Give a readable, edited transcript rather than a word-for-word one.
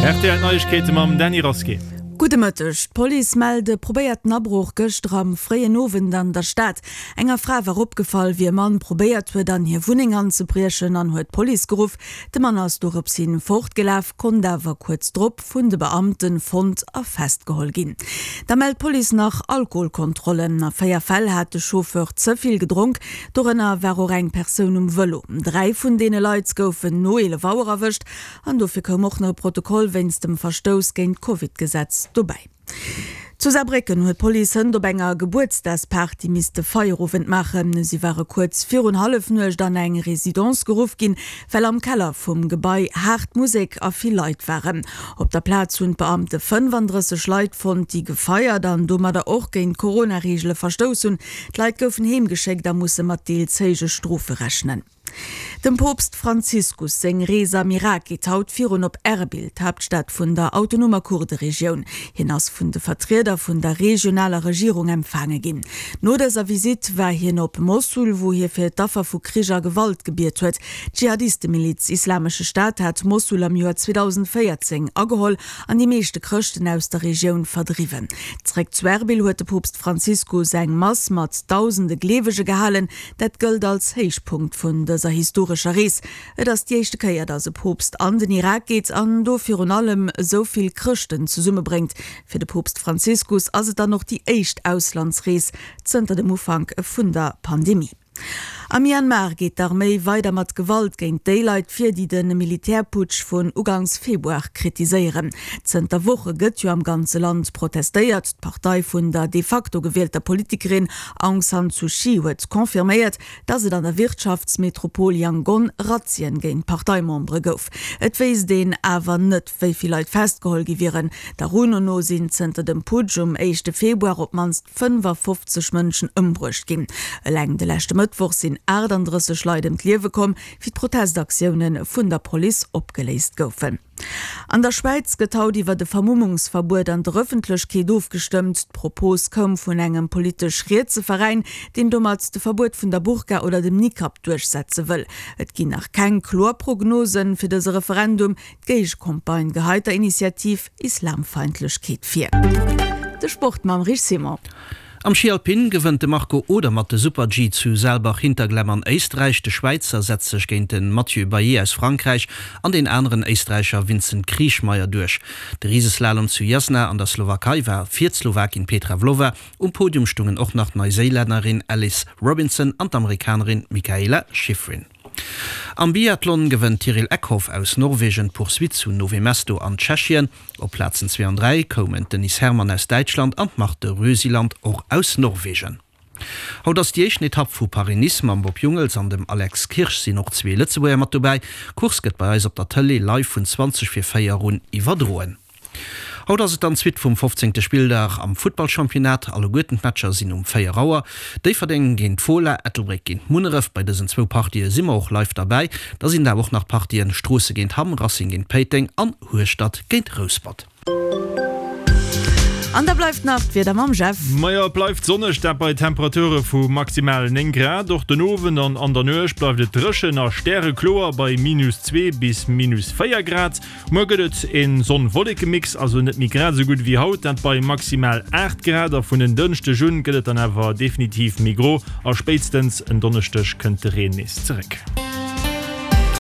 RTL Neuigkeiten mam Danny Roski. Gute Mëttech, Police melde probéierten Abbruch gëcht am freien Owen an der Stadt. Enger Frau war opgefallen, wie Mann probéiert huet an hier Wuning anzubrieschen an huet Police geruf. De Mann ass durch op sinen fortgelaf, kon dawer kurz drop vun de Beamten fond a festgehol gin. Da meldt Police nach Alkoholkontrollen. A 4 Fäll hat de Chauffeur zuviel gedrunk, dorënner war auch eng Person Velo. 3 vun dene Leiits goufen noele Wauer erwischt, an dofir kom och no Protokoll wenns dem Verstoß géint Covid-Gesetz dabei. Zu Saarbrücken huet Polizei op enger Geburtstagsparty miste Feierrufen machen. Sie waren kurz 4,5 Uhr dann eng Residenz geruf gin, weil am Keller vum Gebäi hart Musik a viel Leiit waren. Op der Platz hun Beamte 35 Leiit von die gefeiert, dann dummer da auch gegen Corona-Regel verstoßen. Leiit goufen hemgeschickt, da muss mat Deelzege Strophe rechnen. Dem Popst Franziskus seng Resa Miraki taut virun op Erbil, Hauptstadt vun der autonomer Kurderegion, hinaus vun de Vertreter vun der regionaler Regierung empfange gin. No deser Visit war hin op Mosul, wo hier fir Daffer vu Kriger Gewalt gebiert huet. Dschihadiste-Miliz Islamische Staat hat Mosul am Jahr 2014 agehol an die meeschte Krchten aus der Region verdriven. Zräg zu Erbil huet de Popst Franziskus seg Mass mat tausende Glewege gehalen, dat gilt als Heichpunkt vun dieser historischer Reis. Das die erste Keier, dass Popst an den Irak geht, an dofir und allem so viel Christen zu Summe bringt. Für den Popst Franziskus also dann noch die echt Auslandsreis zunter dem Umfang von der Pandemie. Am Myanmar geht d'Armee weiter mat Gewalt gegen Daylight fir die den Militärputsch von Ugangs Februar kritiseieren. Zter Woche gëtt jo am ganze Land protestiert. Partei vun der de facto gewählter Politikerin Aung San Suu Kyi huet konfirmiert, dat se an der Wirtschaftsmetropol Yangon Razzien gegen Parteimembre gouf. Et weis den awer net wéi viel Leiit festgehol gewieren. Der Runo sinn zter dem Putsch um 1. Februar op manst 55 Mënschen ëmbrucht gin. Läng de lächte Mittwoch sind 38 Leute im Kliewe kom, wie Protestaktionen vun der Police opgeleist goufen. An der Schweiz getaut iwwer de Vermummungsverbot an der Öffentlichkeit aufgestimmt. Propos kom vun engem politisch Rätselverein, den damals de Verbot vun der Burka oder dem Nikab durchsetzen will. Et gi nach kein Chlorprognosen für das Referendum, Geichkompagne geheiter Initiativ Islamfeindlichkeit 4. Der Sport mam Rich Simmer. Am Skialpin gewënnte Marco Oder mat de Super-G zu Selbach Hinterglemmern Österreich. De Schweizer setzt sich gegen den Mathieu Baillet aus Frankreich an den anderen Österreicher Vincent Kriechmeier durch. Der Riesenslalom zu Jasna an der Slowakei war 4 Slowakin Petra Vlova Podium stungen auch nach Neuseeländerin Alice Robinson und Amerikanerin Michaela Schifrin. Am Biathlon gewinnt Tyrell Eckhoff aus Norwegen Poursuite zu Novi Mesto an Tschechien. Auf Plätzen 2 und 3 kommen Dennis Hermann aus Deutschland und Marte Rösiland auch aus Norwegen. Haut das die erste Etappe von Paris-Nice am Bob Jungels an dem Alex Kirsch sind noch 2 Lützeburger mit dabei. Kurs geht bei uns auf der Tele live von 20 für Feierrunden überdrohen. Haut as dann zwit vom 15. Spieldach am Footballchampionat. Alle guten Matcher sind 4 Rauer. Die verdenken gegen Fola, Ettelbreck gegen Munneref. Bei diesen 2 Partien sind wir auch live dabei. Da sind da auch nach Partien Strasse gegen Hamm, Racing gegen Peiting an Ruhestadt gegen Rosbad. An der bleibt Nacht wie der Mamchef. Meier bleibt sonnig bei Temperature vu maximal 9 Grad. Durch den Oven an der Nöch bleibt het Drsche nach Sterrechlor bei -2 bis -4 Grad. Morget in sonnenwollige Mix, also net mi grad so gut wie haut, dann bei maximal 8 Grad von den dünnchte Jun gëtt dann aber definitiv migro. Als spätstens en Donnerstech könnte Renis zurück.